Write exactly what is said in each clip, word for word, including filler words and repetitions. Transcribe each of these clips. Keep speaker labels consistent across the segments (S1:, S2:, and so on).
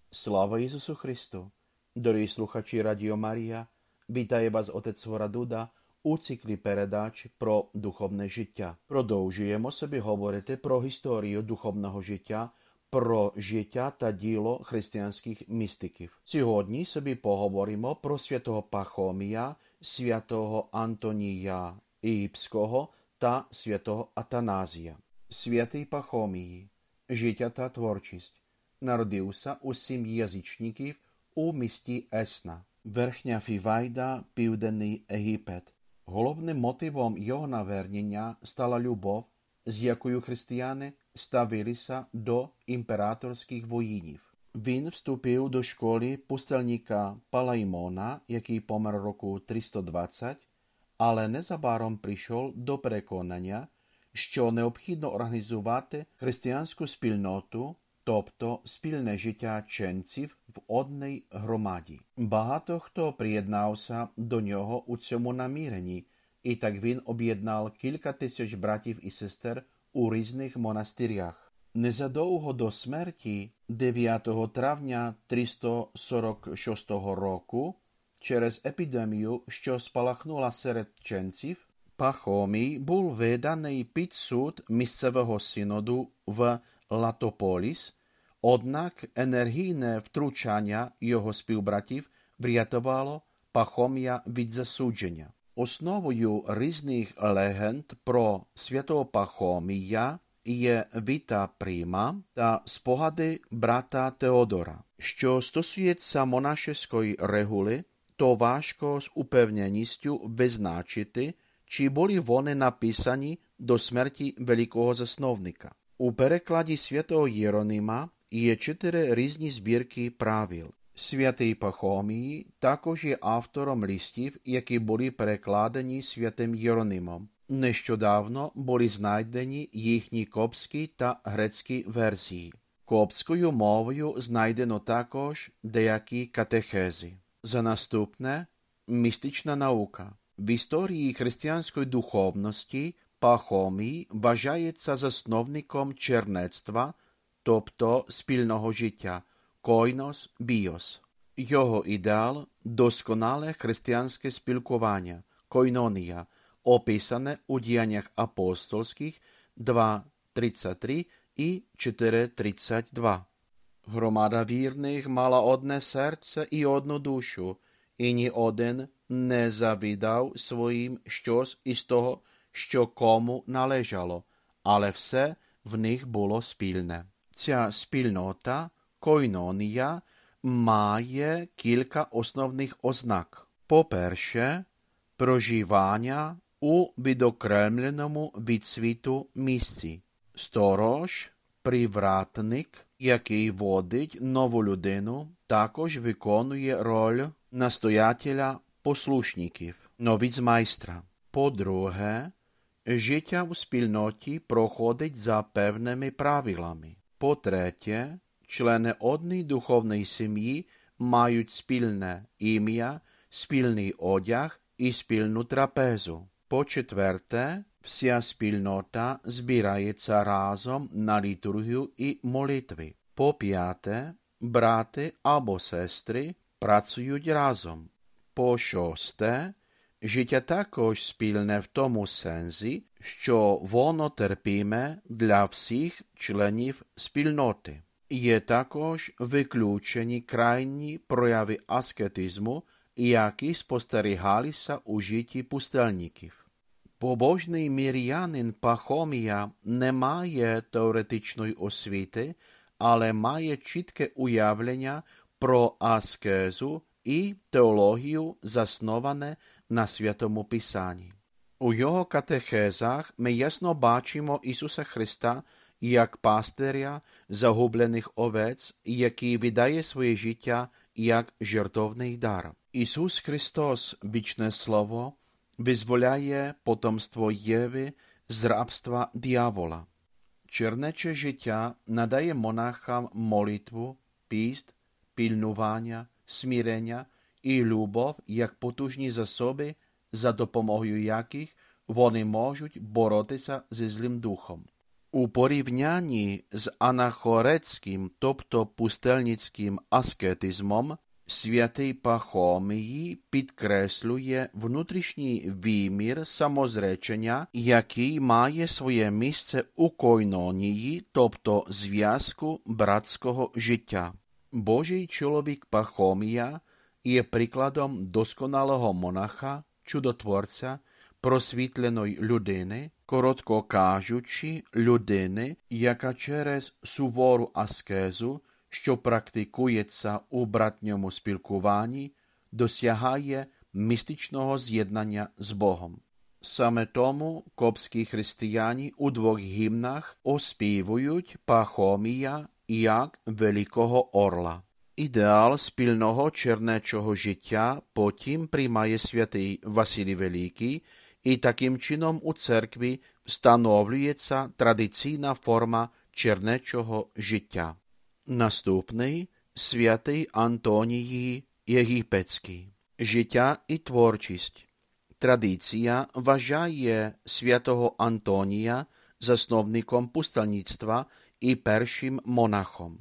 S1: Слава Ісусу Христу! Дорогі слухачі Радіо Марія, вітає вас отець Свора Дуда у циклі передач про духовне життя. Продовжуємо собі говорити про історію духовного життя, про життя та діло християнських містиків. Сьогодні собі поговоримо про святого Пахомія, святого Антонія Єгипського та святого Атаназія. Святий Пахомій, життя та творчість. Народився у сім'ї язичників у місті Есна, Верхня Фівайда, Південний Єгипет. Головним мотивом його навернення стала любов, з якою християни ставилися до імператорських воїнів. Він вступив до школи пустельника Палаймона, який помер року триста двадцять, але незабаром прийшов до переконання, що необхідно організувати християнську спільноту, тобто спільне життя ченців в одній громаді. Багато хто приєднався до нього у цьому наміренні, і так він об'єднав кілька тисяч братів і сестер у різних монастирях. Незадовго до смерті, дев'ятого травня триста сорок шостого року, через епідемію, що спалахнула серед ченців, Пахомій був виданий під суд місцевого синоду в Латополіс, однак енергійне втручання його співбратів врятувало Пахомія від засудження. Основою різних легенд про святого Пахомія є Віта Прима та спогади брата Теодора. Що стосується монашеської регули, то важко з упевненістю визначити, чи були вони написані до смерті великого засновника. У перекладі святого Єронима є чотири різні збірки правил. Святий Пахомій також є автором листів, які були перекладені святим Єронимом. Нещодавно були знайдені їхні копські та грецькі версії. Копською мовою знайдено також деякі катехези. За наступне – містична наука. В історії християнської духовності Пахомій вважається засновником чернецтва, тобто спільного життя, койнос біос. Його ідеал – досконале християнське спілкування, койнонія, описане у діяннях апостольських два тридцять три і чотири тридцять два. Громада вірних мала одне серце і одну душу, і ні один не завідав своїм щось із того, що кому належало, але все в них було спільне. Ця спільнота, койнонія, має кілька основних ознак. По-перше, проживання у відокремленому від світу місці. Сторож, привратник, який водить нову людину, також виконує роль настоятеля послушників, новіцмайстра. По-друге, життя у спільноті проходить за певними правилами. По-третє, члени однієї духовної сім'ї мають спільне ім'я, спільний одяг і спільну трапезу. По-четверте, вся спільнота збирається разом на літургію і молитви. По-п'яте, брати або сестри працюють разом. По-шосте, життя також спільне в тому сенсі, що воно терпіме для всіх членів спільноти. Є також виключені крайні прояви аскетизму, які спостерігалися у житті пустельників. Побожний мір'янин Пахомія не має теоретичної освіти, але має чітке уявлення про аскезу і теологію, засноване на Святому Писанні. У його катехезах ми ясно бачимо Ісуса Христа як пастиря загублених овець, який віддає своє життя як жертовний дар. Ісус Христос, вічне Слово, визволяє потомство Єви з рабства диявола. Чернече життя надає монахам молитву, піст, пильнування, смирення і любов як потужні засоби, за допомогою яких вони можуть боротися зі злим духом. У порівнянні з анахореським, тобто пустельницьким аскетизмом, святий Пахомій підкреслює внутрішній вимір самозречення, який має своє місце у койнонії, тобто зв'язку братського життя. Божий чоловік Пахомія є прикладом досконалого монаха, чудотворця, просвітленої людини, коротко кажучи, людини, яка через сувору аскезу, що практикується у братньому спілкуванні, досягає містичного з'єднання з Богом. Саме тому копські християни у двох гімнах оспівують Пахомія як великого орла. Ідеал спільного чернечого життя потім приймає святий Василій Великий, і таким чином у церкві встановлюється традиційна форма чернечого життя. Наступний – святий Антоній Єгипетський. Життя і творчість. Традиція вважає святого Антонія засновником пустельництва і першим монахом.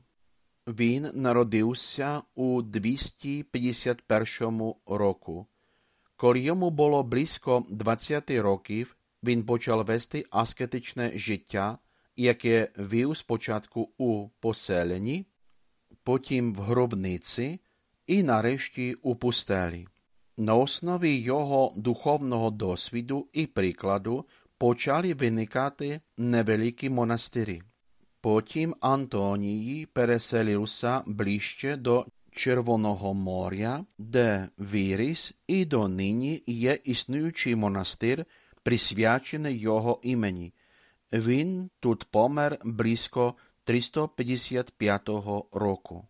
S1: Він народився у двісті п'ятдесят першому року. Коли йому було близько двадцять років, він почав вести аскетичне життя, яке вів спочатку у поселенні, потім в гробниці і нарешті у пустелі. На основі його духовного досвіду і прикладу почали виникати невеликі монастирі. Потім Антоній переселився ближче до Червоного моря, де виріс і донині є існуючий монастир, присвячений його імені. Він тут помер близько триста п'ятдесят п'ятого року.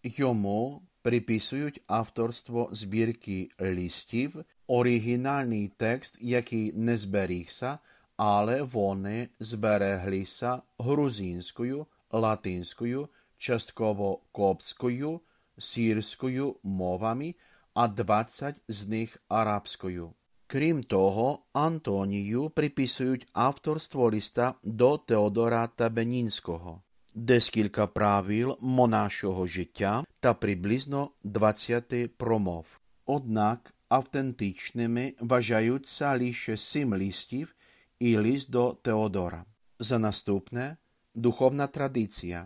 S1: Йому приписують авторство збірки листів, оригінальний текст, який не зберігся, але вони збереглися грузинською, латинською, частково копською, сирською мовами, а двадцять з них арабською. Крім того, Антонію приписують авторство листа до Теодора Табенінського, декілька правил монашого життя та приблизно двадцять промов. Однак автентичними вважаються лише сім листів і лист до Теодора. За наступне – духовна традиція.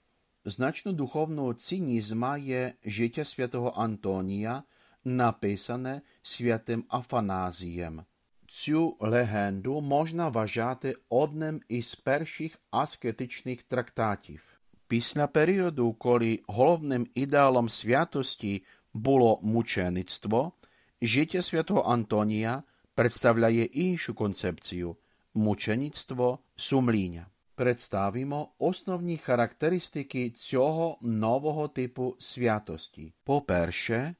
S1: Значну духовну цінність має життя святого Антонія, написане святим Афаназієм. Цю легенду можна вважати одним із перших аскетичних трактатів. Після періоду, коли головним ідеалом святості було мучеництво, життя святого Антонія представляє іншу концепцію – мучеництво сумління. Представимо основні характеристики цього нового типу святості. По-перше,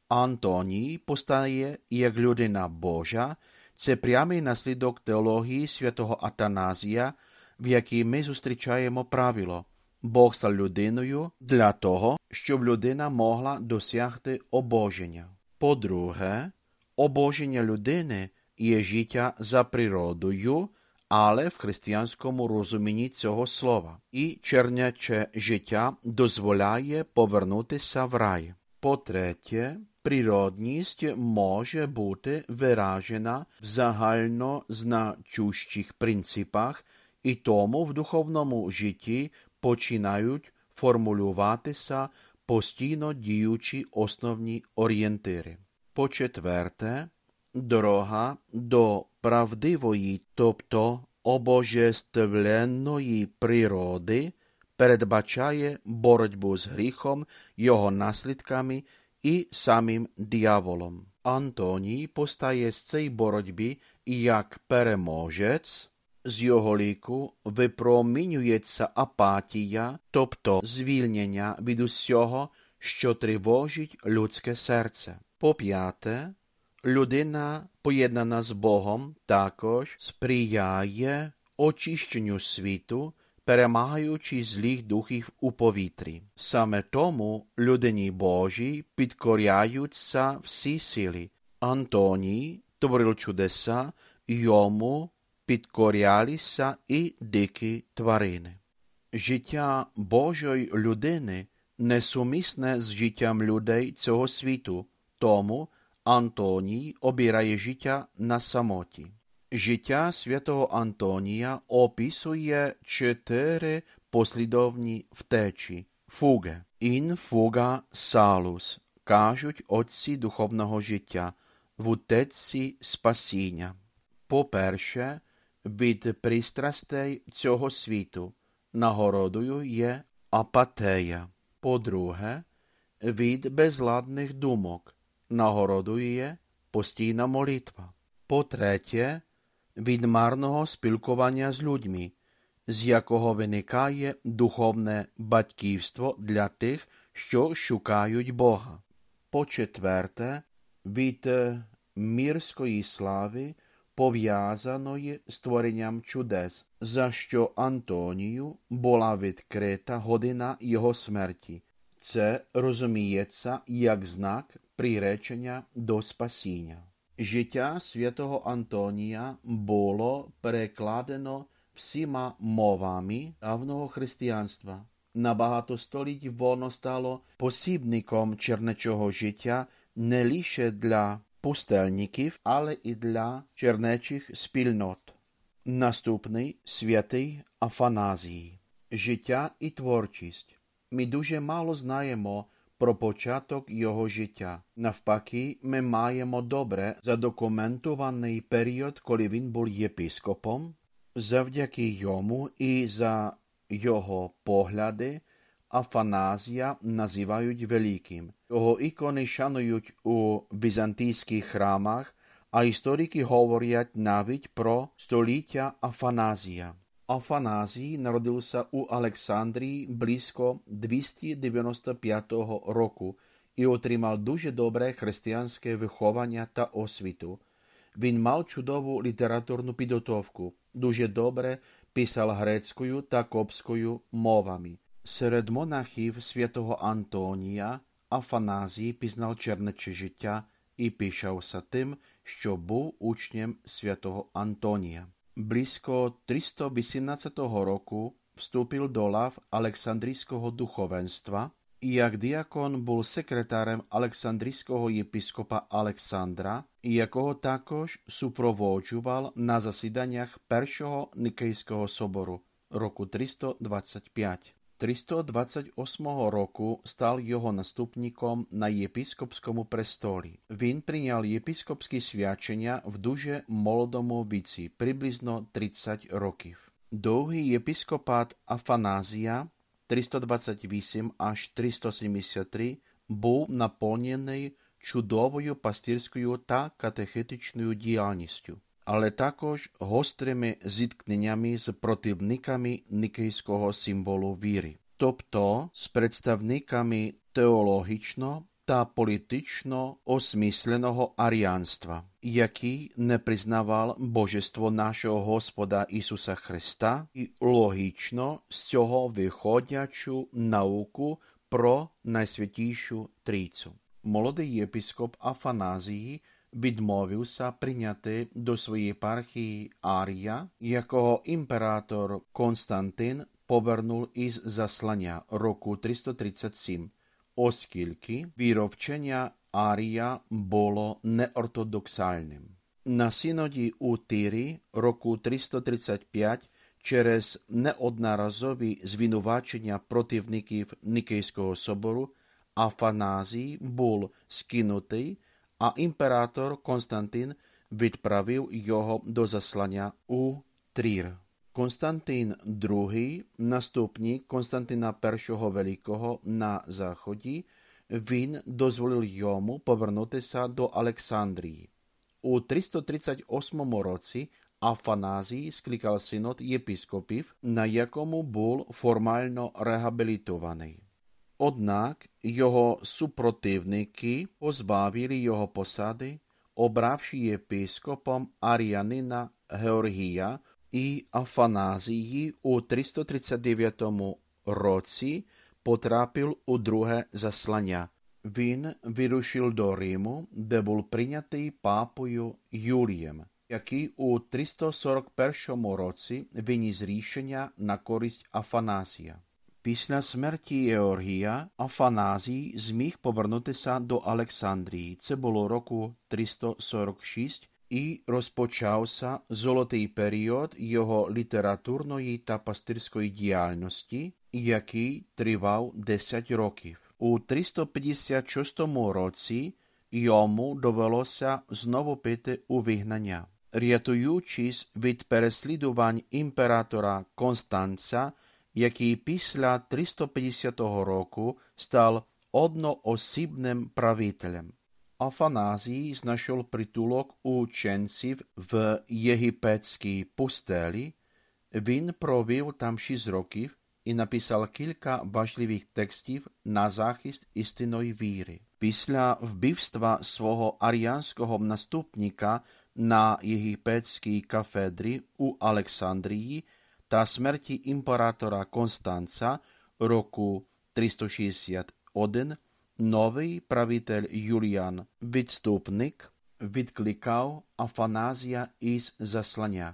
S1: Антоній постає як людина Божа. Це прямий наслідок теології святого Атаназія, в якій ми зустрічаємо правило «Бог став людиною» для того, щоб людина могла досягти обоження. По-друге, обоження людини є життя за природою, але в християнському розумінні цього слова. І чернече життя дозволяє повернутися в рай. По-третє, природність може бути виражена в загальнозначущих принципах, і тому в духовному житті починають формулюватися постійно діючі основні орієнтири. По-четверте, дорога до правдивої, тобто обожествленої природи передбачає боротьбу з гріхом, його наслідками і самим дияволом. Антоній постає з цієї боротьби як переможець, з його ліку випромінюється апатія, тобто звільнення від усього, що тривожить людське серце. По-п'яте, людина, поєднана з Богом, також сприяє очищенню світу, перемагаючи злих духів у повітрі. Саме тому людині Божій підкоряються всі сили. Антоній творив чудеса, йому підкоряли са і дикі тварини. Життя Божої людини несумісне з життям людей цього світу, тому Антоній обирає життя на самоті. Життя святого Антонія описує чотири послідовні втечі – фуги. «In fuga salus» – кажуть отці духовного життя, в утечці спасіння. По-перше, від пристрастей цього світу нагородою є апатея. По-друге, від безладних думок нагородою є постійна молитва. По-третє, від марного спілкування з людьми, з якого виникає духовне батьківство для тих, що шукають Бога. По-четверте, від мирської слави, пов'язаної з творенням чудес, за що Антонію була відкрита година його смерті. Це розуміється як знак приречення до спасіння. Життя святого Антонія було перекладено всіма мовами давнього християнства. На багато століть воно стало посібником чернечого життя не лише для пустельників, але і для чернечих спільнот. Наступний – святий Афаназій. Життя і творчість. Ми дуже мало знаємо про початок його життя. Навпаки, ми маємо добре задокументований період, коли він був єпископом. Завдяки йому і за його погляди Афаназія називають великим. Його ікони шанують у візантійських храмах, а історики говорять навіть про століття Афаназія. Афаназій народився у Олександрії близько двісті дев'яносто п'ятого року і отримав дуже добре християнське виховання та освіту. Він мав чудову літературну підготовку, дуже добре писав грецькою та копською мовами. Серед монахів святого Антонія Афаназій пізнав чернече життя і пишався тим, що був учнем святого Антонія. Близько триста вісімнадцятого року вступив до лав Олександрійського духовенства і як діакон був секретарем Олександрійського єпископа Олександра, якого також супроводжував на засіданнях Першого Никейського собору року триста двадцять п'ять. триста двадцять восьмого року став його наступником на єпископському престолі. Він прийняв єпископські свячення в дуже молодому віці, приблизно тридцять років. Довгий єпископат Афаназія триста двадцять вісім аж триста сімдесят три був наповнений чудовою пастирською та катехетичною діяльністю, але також гострими зіткненнями з противниками никейського символу віри, тобто з представниками теологічно та політично осмисленого аріанства, який не признавав божество нашого Господа Ісуса Христа і логічно з цього виходячу науку про Найсвятішу Трійцю. Молодий єпископ Афаназії відмовився прийняти до своєї єпархії Арія, якого імператор Константин повернув із заслання року триста тридцять сім, оскільки віровчення Арія було неортодоксальним. На синоді у Тирі року триста тридцять п'ять через неодноразові звинувачення противників Никейського собору Афаназій був скинутий, а імператор Константин відправив його до заслання у Трір. Константин другий, наступник Константина Першого Великого на Заході, він дозволив йому повернутися до Олександрії. У триста тридцять восьмому році Афаназій скликав синод єпископів, на якому був формально реабілітований. Однак його супротивники позбавили його посади, обравши єпископом аріянина Георгія, і Афаназій у триста тридцять дев'ятому році потрапив у друге заслання. Він вирушив до Риму, де був прийнятий папою Юлієм. який у триста сорок першому році виніс рішення на користь Афанасія. Після смерті Георгія Афанасій зміг повернутися до Олександрії. Це було року триста сорок шість, і розпочався золотий період його літературної та пастирської діяльності, який тривав десять років. У триста п'ятдесят шостому році йому довелося знову піти у вигнання. Рятуючись від переслідувань імператора Констанца, який після триста п'ятдесятого року став одноосібним правителем. Афанасій знайшов притулок у ченців в єгипетській пустелі. Він провів там шість років і написав кілька важливих текстів на захист істинної віри. Після вбивства свого аріанського наступника на єгипетській кафедрі у Олександрії та смерті імператора Констанца року триста шістдесят один, новий правитель Юліан Відступник відкликав Афанасія із заслання.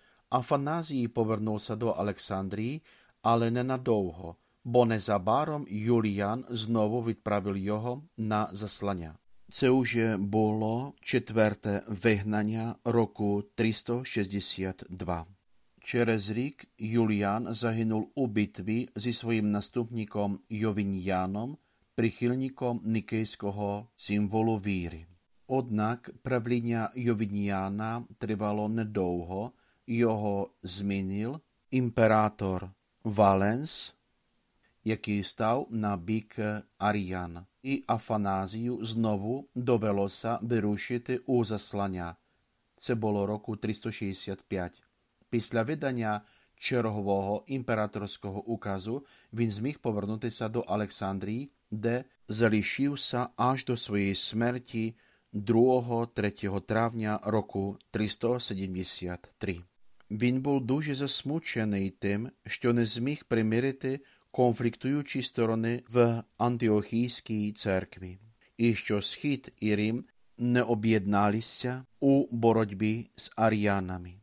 S1: Афанасій повернувся до Олександрії, але ненадовго, бо незабаром Юліан знову відправив його на заслання. Це уже було четверте вигнання року триста шістдесят два. Через рік Юліан загинув у битві зі своїм наступником Йовініаном, прихильником никейського символу віри. Однак правління Йовініана тривало недовго, його змінив імператор Валенс, який став на бік аріян, і Афанасію знову довелося вирушити у заслання. Це було року триста шістдесят п'ять. Після видання чергового імператорського указу він зміг повернутися до Олександрії, де залишився аж до своєї смерті другого-третього травня року триста сімдесят три. Він був дуже засмучений тим, що не зміг примирити конфліктуючі сторони в Антиохійській церкві, і що Схід і Рим не об'єдналися у боротьбі з аріянами.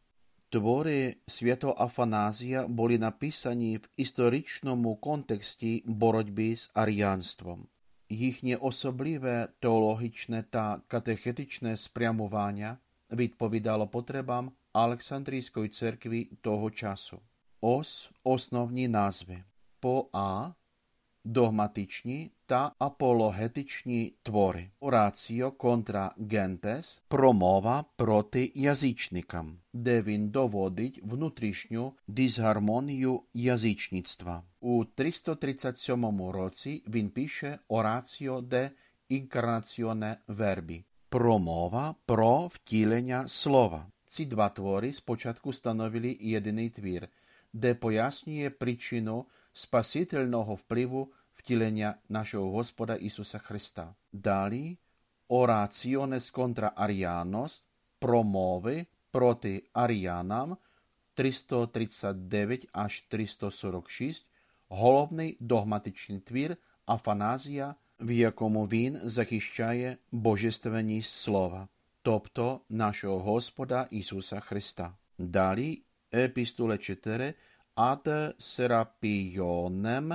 S1: Твори святого Афанасія були написані в історичному контексті боротьби з аріянством. Їхнє особливе теологічне та катехетичне спрямування відповідало потребам Олександрійської церкви того часу. Ось основні назви. По А – догматичні та апологетичні твори. Ораціо контра гентес – промова проти язичникам, де він доводить внутрішню дисгармонію язичництва. У триста тридцять сьомому році він пише Ораціо де інкарнаціоне вербі – промова про втілення слова. Ці два твори спочатку становили єдиний твір, де пояснює причину спасительного впливу втілення нашого Господа Ісуса Христа. Далі Orationes contra Arianos, промови проти аріянам, триста тридцять дев'ять аж триста сорок шість, головний догматичний твір Афанасія, в якому він захищає божественність слова, тобто нашого Господа Ісуса Христа. Далі епістуле чотири ad Serapionem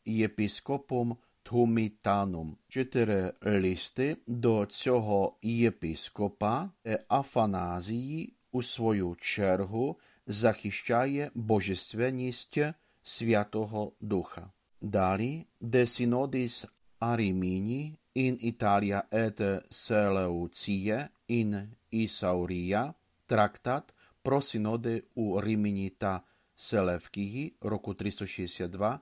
S1: єпископом Тхумітанум. Чотири листи до цього єпископа, Афанасії у свою чергу захищає божественність Святого Духа. Далі De Synodis Arimini in Italia et Seleucie in Isauria, трактат про синоди у Риміні та Селевкії, року триста шістдесят два,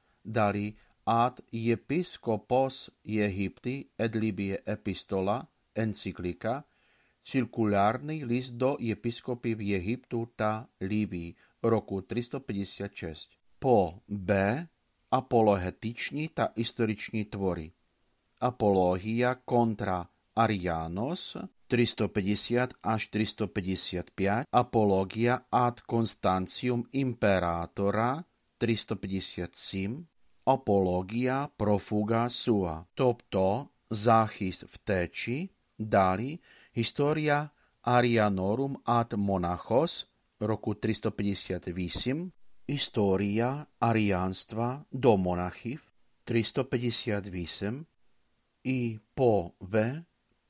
S1: далі ad єпископос Єгипти ед Лібіє епістола, енцикліка, циркулярний лист до єпископів Єгипту та Лівії, року триста п'ятдесят шість. По Б. Апологетичні та історичні твори. Апологія контра Аріанос, триста п'ятдесят аж триста п'ятдесят п'ять, Апологія ad Constantium Imperatora, триста п'ятдесят сім, Апологія профуга sua, тобто захист втечі, далі історія Arianorum ad Monachos roku tristopäťdesiatosem, História ariánstva do monachів tristopäťdesiatosem i po V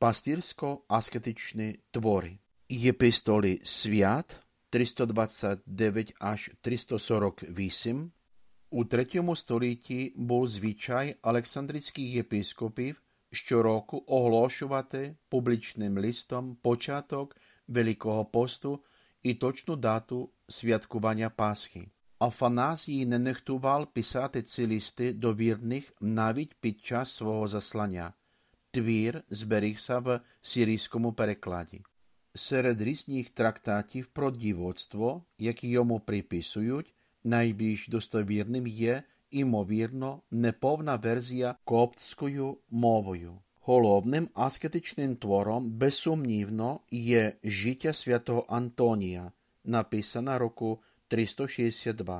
S1: pastýrsko-asketičné tvory. Epistoly Sviat tristodvadsaťdeväť až tristoštyridsaťosem. У третьому столітті був звичай Олександрійських єпископів щороку оголошувати публічним листом початок Великого посту і точну дату святкування Пасхи. Афанасій не нехтував писати ці листи до вірних навіть під час свого заслання. Твір зберігся в сирійському перекладі. Серед різних трактатів про дівоцтво, які йому приписують, найбільш достовірним є, імовірно, неповна версія коптською мовою. Головним аскетичним твором, безсумнівно, є «Життя святого Антонія», написана року триста шістдесят два,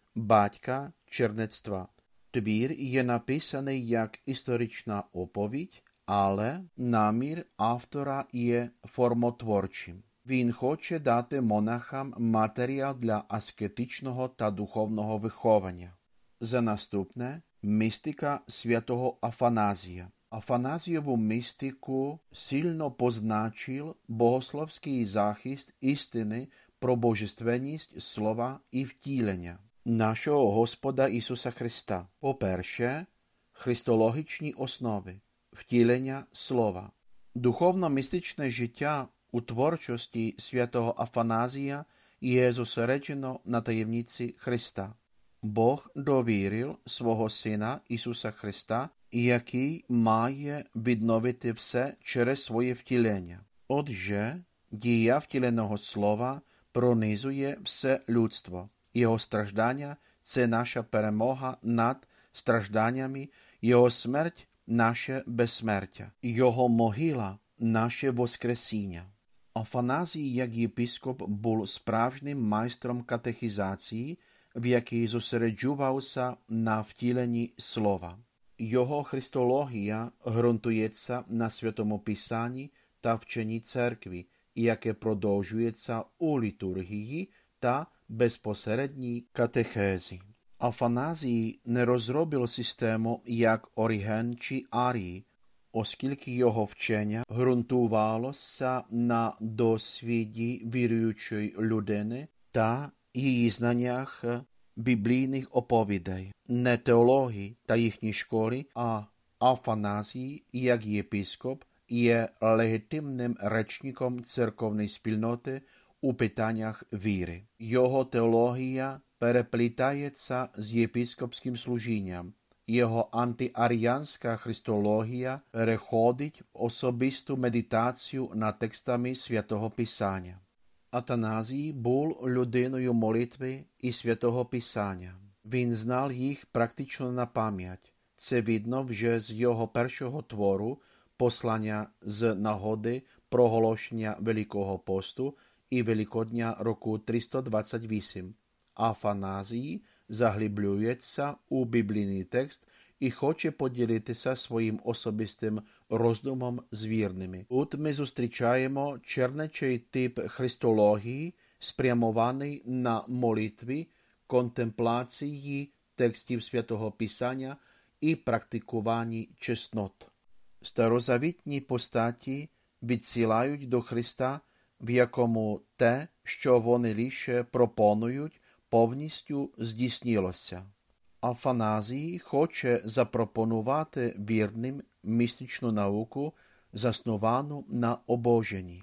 S1: батька чернецтва. Твір є написаний як історична оповідь, але намір автора є формотворчим. Він хоче дати монахам матеріал для аскетичного та духовного виховання. За наступне – містика святого Афаназія. Афаназієву містику сильно позначив богословський захист істини про божественність слова і втілення нашого Господа Ісуса Христа. По-перше, христологічні основи втілення слова. Духовно-містичне життя у творчості святого Афаназія є зосереджено на таємниці Христа. Бог довірив свого Сина Ісуса Христа, який має відновити все через своє втілення. Отже, дія втіленого слова пронизує все людство. Його страждання – це наша перемога над стражданнями, його смерть – наше безсмертя, його могила – наше воскресіння. Афаназій, як єпископ, був справжнім майстром катехізації, в якій зосереджувався на втіленні слова. Його христологія ґрунтується на Святому Писанні та вченні церкви, яке продовжується у літургії та безпосередній катехезі. Афаназій не розробив систему як Оріген чи Арій, оскільки його вчення ґрунтувалося на досвіді віруючої людини та її знаннях біблійних оповідей, не теології та їхні школи, а Афаназій, як єпископ, є легітимним речником церковної спільноти у питаннях віри. Його теологія переплітається з єпископським служінням. Його антиаріанська христологія переходить в особисту медитацію над текстами Святого Писання. Атаназій був людиною молитви і Святого Писання. Він знав їх практично на пам'ять. Це видно вже з його першого твору, послання з нагоди проголошення Великого посту і Великодня року триста двадцять вісім. Афаназій заглиблюється у біблійний текст і хоче поділитися своїм особистим роздумом з вірними. Тут ми зустрічаємо чернечий тип христології, спрямований на молитві, контемплації текстів Святого Писання і практикуванні чеснот. Старозавітні постаті відсилають до Христа, в якому те, що вони лише пропонують, повністю здійснилося. Афаназій хоче запропонувати вірним містичну науку, засновану на обоженні.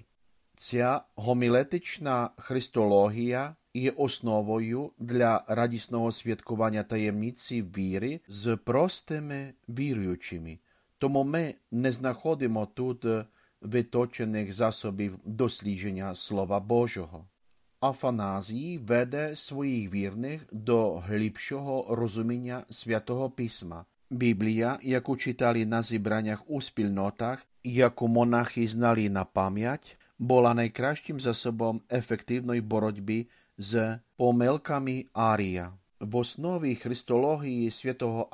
S1: Ця гомілетична христологія є основою для радісного святкування таємниці віри з простими віруючими. Тому ми не знаходимо тут виточених засобів дослідження Слова Божого. Афаназій веде своїх вірних до глибшого розуміння Святого Письма. Біблія, яку читали на зібраннях у спільнотах, яку монахи знали на пам'ять, була найкращим засобом ефективної боротьби з помилками Арія. В основі христології святого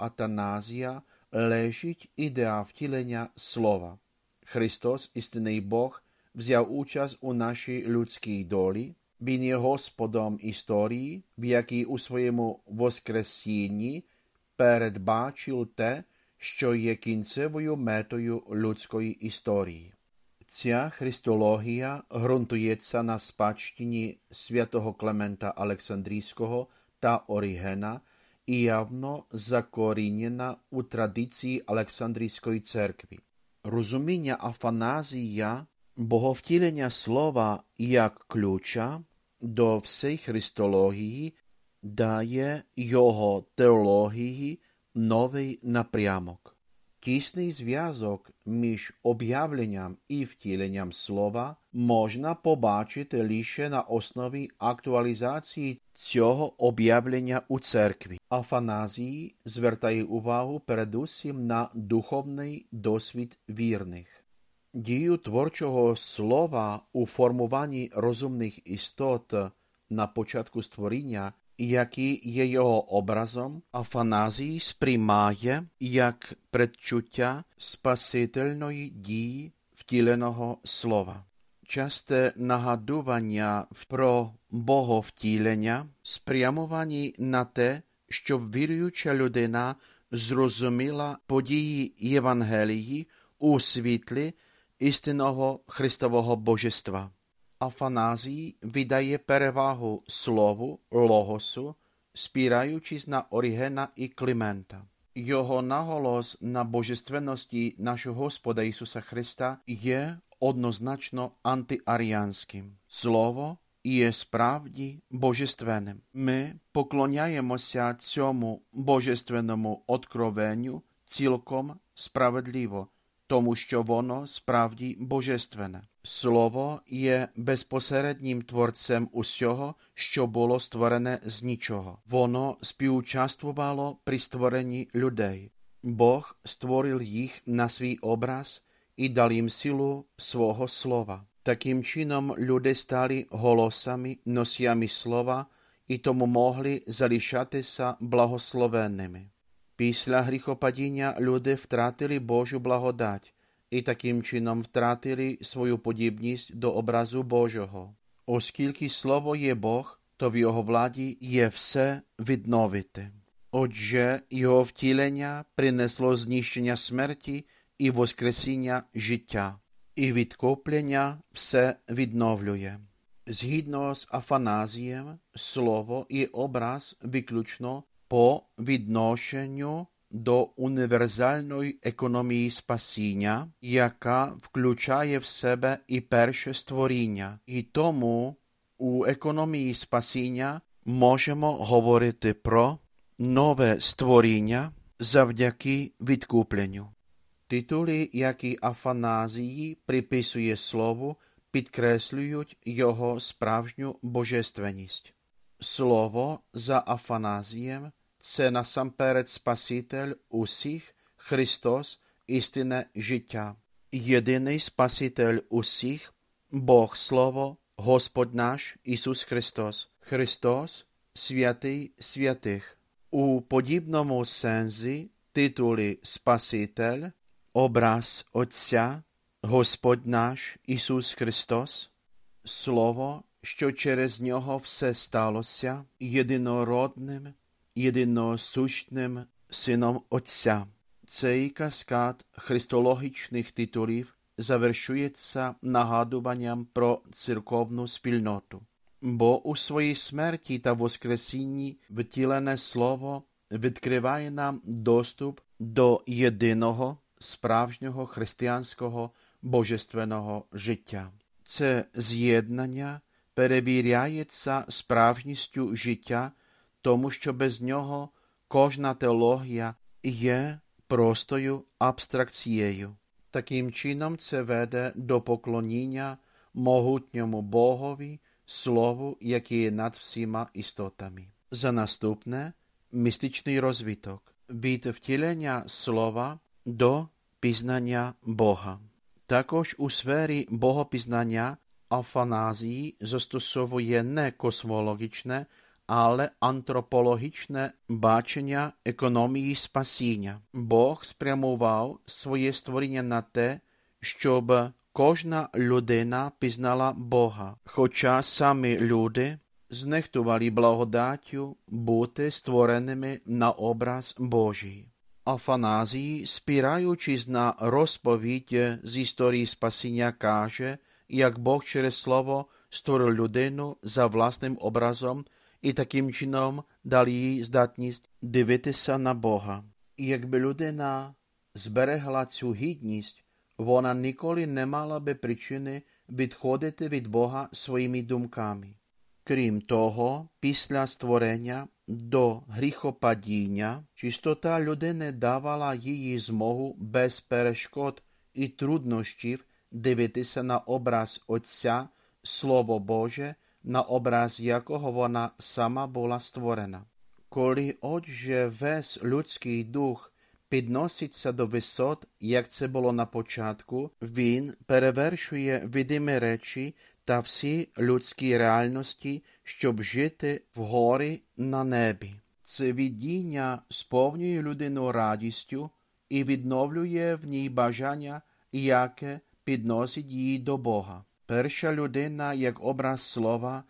S1: Атаназія лежить ідея втілення слова. Христос, істинний Бог, взяв участь у нашій людській долі. Він є Господом історії, в якій у своєму воскресінні передбачив те, що є кінцевою метою людської історії. Ця христологія ґрунтується на спадщині святого Климента Олександрійського та Орігена і явно закорінена у традиції Олександрійської церкви. Розуміння Афаназія, боговтілення слова як ключа до всієї христології, дає його теології новий напрямок. Тісний зв'язок між об'явленням і втіленням слова можна побачити лише на основі актуалізації цього об'явлення у церкві. Афаназій звертає увагу передусім на духовний досвід вірних. Дію творчого слова у формуванні розумних істот на початку створіння, який є його образом, Афаназій сприймає як предчуття спасительної дії втіленого слова. Часте нагадування про боговтілення спрямовані на те, щоб віруюча людина зрозуміла події Євангелії у світлі істинного Христового божества. Афаназій віддає перевагу слову, логосу, спираючись на Орігена і Климента. Його наголос на божественності нашого Господа Ісуса Христа є однозначно антиаріанським. Слово є справді божественним. Ми поклоняємося цьому божественному откровенню цілком справедливо, тому що воно справді божественне. Слово є безпосереднім творцем усього, що було створене з нічого. Воно співучаствувало при створенні людей. Бог створив їх на свій образ і дав їм силу свого слова. Таким чином люди стали голосами, носіями слова і тому могли залишатися благословенними. Після гріхопадіння люди втратили Божу благодать і таким чином втратили свою подібність до образу Божого. Оскільки слово є Бог, то в його владі є все відновити. Отже, його втілення принесло знищення смерті і воскресіння життя, і відкуплення все відновлює. Згідно з Афаназієм, слово і образ виключно по відношенню до універсальної економії спасіння, яка включає в себе і перше створіння. І тому у економії спасіння можемо говорити про нове створіння завдяки відкупленню. Титули, які Афаназії приписує слову, підкреслюють його справжню божественність. Слово за Афаназієм – це насамперед Спаситель усіх, Христос, істинне життя. Єдиний Спаситель усіх, Бог Слово, Господь наш Ісус Христос. Христос – святий святих. У подібному сенсі титули Спаситель, образ Отця, Господь наш Ісус Христос, Слово, що через нього все сталося, єдинородним, єдиносущним Сином Отця. Цей каскад христологічних титулів завершується нагадуванням про церковну спільноту. Бо у своїй смерті та воскресінні втілене Слово відкриває нам доступ до єдиного, справжнього християнського божественного життя. Це з'єднання перевіряється справжністю життя, тому що без нього кожна теологія є простою абстракцією. Таким чином це веде до поклоніння могутньому Богові, Слову, яке є над всіма істотами. За наступне – містичний розвиток. Від втілення Слова до пізнання Бога. Також у сфері богопізнання Афаназій застосовує не космологічне, але антропологічне бачення економії спасіння. Бог спрямував своє створіння на те, щоб кожна людина пізнала Бога, хоча самі люди знехтували благодаттю бути створеними на образ Божий. Афаназій, спираючись на розповідь з історії спасіння, каже, як Бог через слово створив людину за власним образом і таким чином дав їй здатність дивитися на Бога. І якби людина зберегла цю гідність, вона ніколи не мала би причини відходити від Бога своїми думками. Крім того, після створення до гріхопадіння чистота людини давала їй змогу без перешкод і труднощів дивитися на образ Отця, Слово Боже, на образ якого вона сама була створена. Коли, отже, весь людський дух підноситься до висот, як це було на початку, він перевершує відомі речі та всі людські реальності, щоб жити вгорі на небі. Це видіння сповнює людину радістю і відновлює в ній бажання, яке підносить її до Бога. Перша людина, як образ слова,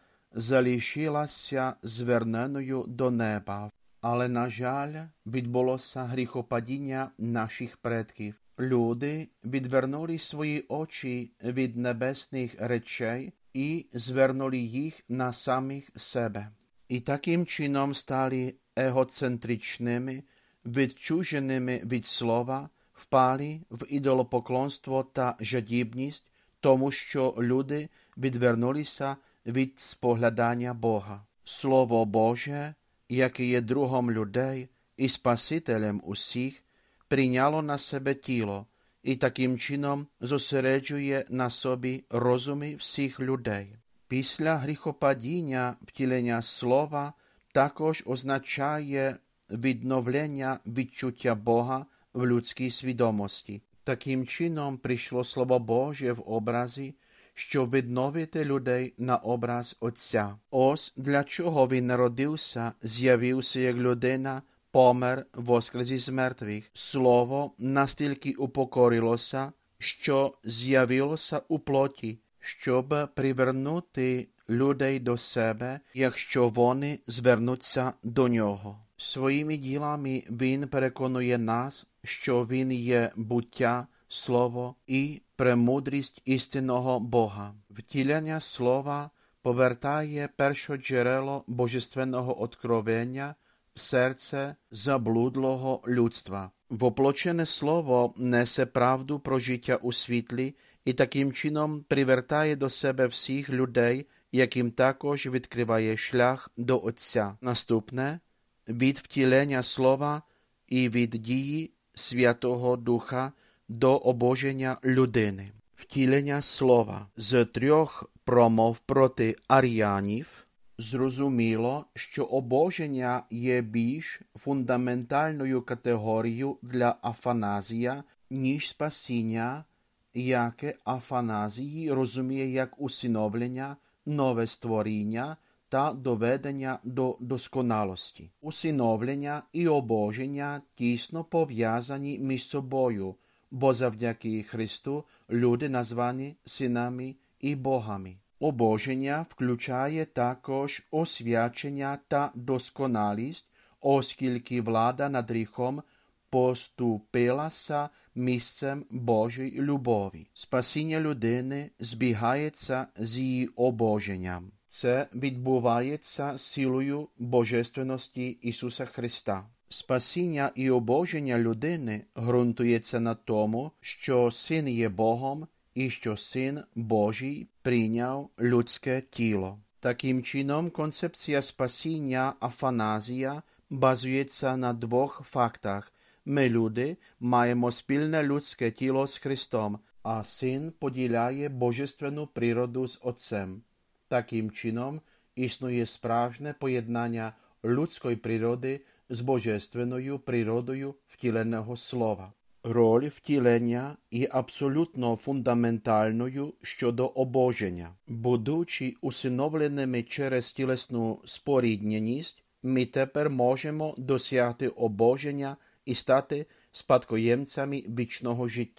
S1: залишилася зверненою до неба. Але, на жаль, відбулося гріхопадіння наших предків. Люди відвернули свої очі від небесних речей і звернули їх на самих себе. І таким чином стали егоцентричними, відчуженими від слова, впали в ідолопоклонство та жадібність, тому що люди відвернулися від споглядання Бога. Слово Боже, яке є другом людей і спасителем усіх, прийняло на себе тіло і таким чином зосереджує на собі розуми всіх людей. Після гріхопадіння втілення слова також означає відновлення відчуття Бога в людській свідомості. Таким чином прийшло Слово Боже в образі, щоб відновити людей на образ Отця. Ось для чого він народився, з'явився як людина, помер, воскрес із мертвих. Слово настільки упокорилося, що з'явилося у плоті, щоб привернути людей до себе, якщо вони звернуться до нього. Своїми ділами він переконує нас, що він є буття, слово і премудрість істинного Бога. Втілення слова повертає першоджерело божественного откровення в серце заблудлого людства. Воплочене слово несе правду про життя у світлі і таким чином привертає до себе всіх людей, яким також відкриває шлях до Отця. Наступне – від втілення слова і від дії Святого Духа до обоження людини. Втілення слова. З трьох промов проти аріанів зрозуміло, що обоження є більш фундаментальною категорією для Афаназія, ніж спасіння, яке Афаназій розуміє як усиновлення, нове створіння та доведення до досконалості. Усиновлення і обоження тісно пов'язані між собою, бо завдяки Христу люди названі синами і богами. Обоження включає також освячення та досконалість, оскільки влада над гріхом поступилася місцем Божої любові. Спасіння людини збігається з її обоженням. Це відбувається силою божественності Ісуса Христа. Спасіння і обоження людини ґрунтується на тому, що Син є Богом і що Син Божий прийняв людське тіло. Таким чином, концепція спасіння Афаназія базується на двох фактах. Ми, люди, маємо спільне людське тіло з Христом, а Син поділяє божественну природу з Отцем. Таким чином, існує справжнє поєднання людської природи з божественною природою втіленого слова. Роль втілення є абсолютно фундаментальною щодо обоження. Будучи усиновленими через тілесну спорідненість, ми тепер можемо досягти обоження і стати спадкоємцями вічного життя.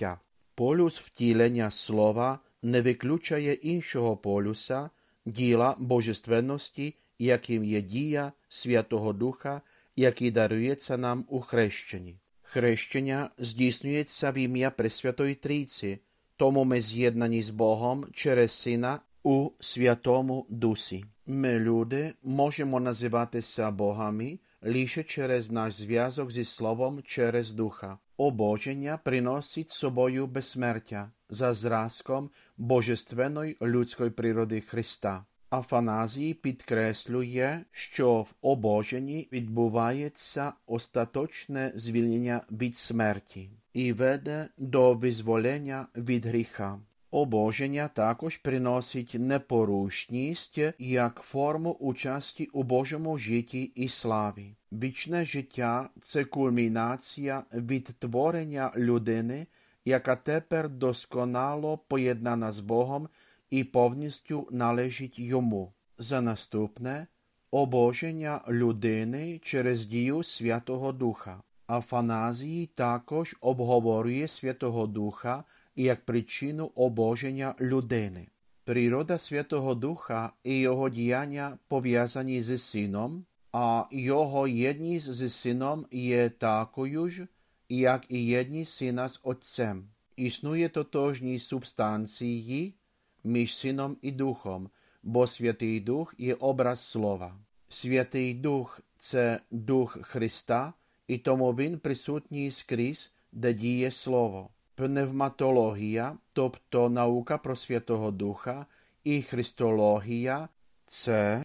S1: Полюс втілення слова не виключає іншого полюса, діла божественності, яким є дія Святого Духа, який дарується нам у хрещенні. Хрещення здійснюється в ім'я Пресвятої Трійці, тому ми з'єднані з Богом через Сина у Святому Дусі. Ми, люди, можемо називатися богами лише через наш зв'язок зі Словом через Духа. Обоження приносить собою безсмертя за зразком божественної людської природи Христа. Афаназій підкреслює, що в обоженні відбувається остаточне звільнення від смерті і веде до визволення від гріха. Обоження також приносить непорушність як форму участі у Божому житті і славі. Вічне життя – це кульмінація відтворення людини, яка тепер досконало поєднана з Богом і повністю належить йому. За наступне – обоження людини через дію Святого Духа. Афаназій також обговорює Святого Духа як причину обоження людини. Природа Святого Духа і його діяння пов'язані зі Сином, а його єдність з Сином є такою ж, як і єдність Сина з Отцем. Існує тотожність субстанції між Сином і Духом, бо Святий Дух є образ Слова. Святий Дух – це Дух Христа, і тому Він присутній скрізь, де діє Слово. Пневматологія, тобто наука про Святого Духа, і христологія – це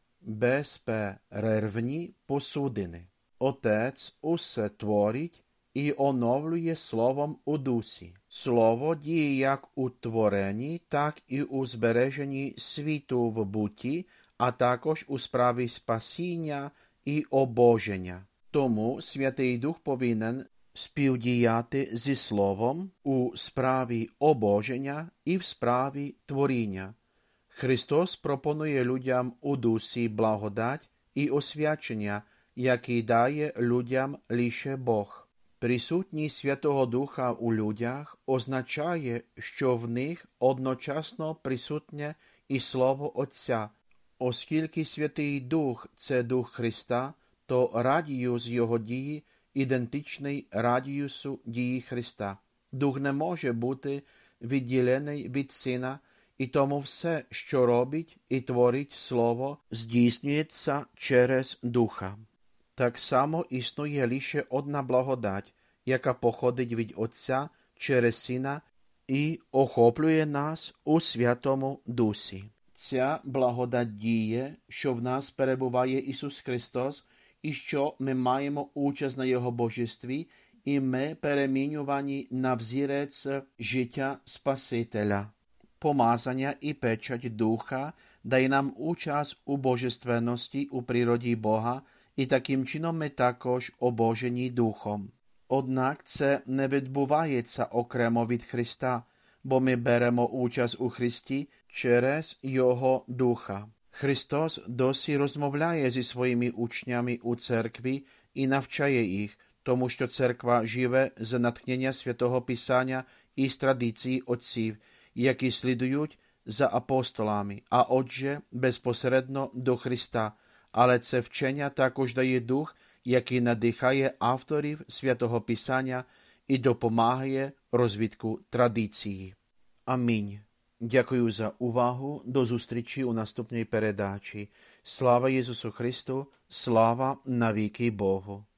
S1: безперервні посудини. Отець усе творить і оновлює Словом у дусі. Слово діє як у творенні, так і у збереженні світу в буті, а також у справі спасіння і обоження. Тому Святий Дух повинен співдіяти зі Словом у справі обоження і в справі творіння. Христос пропонує людям у дусі благодать і освячення, які дає людям лише Бог. Присутність Святого Духа у людях означає, що в них одночасно присутнє і Слово Отця. Оскільки Святий Дух – це Дух Христа, то радіус його дії ідентичний радіусу дії Христа. Дух не може бути відділений від Сина, і тому все, що робить і творить Слово, здійснюється через Духа. Так само існує лише одна благодать, яка походить від Отця через Сина і охоплює нас у Святому Дусі. Ця благодать діє, що в нас перебуває Ісус Христос, і що ми маємо участь на Його божестві, і ми перемінювані на взірець життя Спасителя. Помазання і печать Духа дає нам участь у божественності у природі Бога, і таким чином ми також обожені Духом. Однак це не відбувається окремо від Христа, бо ми беремо участь у Христі через Його Духа. Христос досі розмовляє зі своїми учнями у церкві і навчає їх, тому що церква живе з натхнення Святого Писання і з традиції отців, які слідують за апостолами, а отже безпосередньо до Христа. Але це вчення також дає Дух, який надихає авторів Святого Писання і допомагає розвитку традиції. Амінь. Дякую за увагу. До зустрічі у наступній передачі. Слава Ісусу Христу, слава навіки Богу.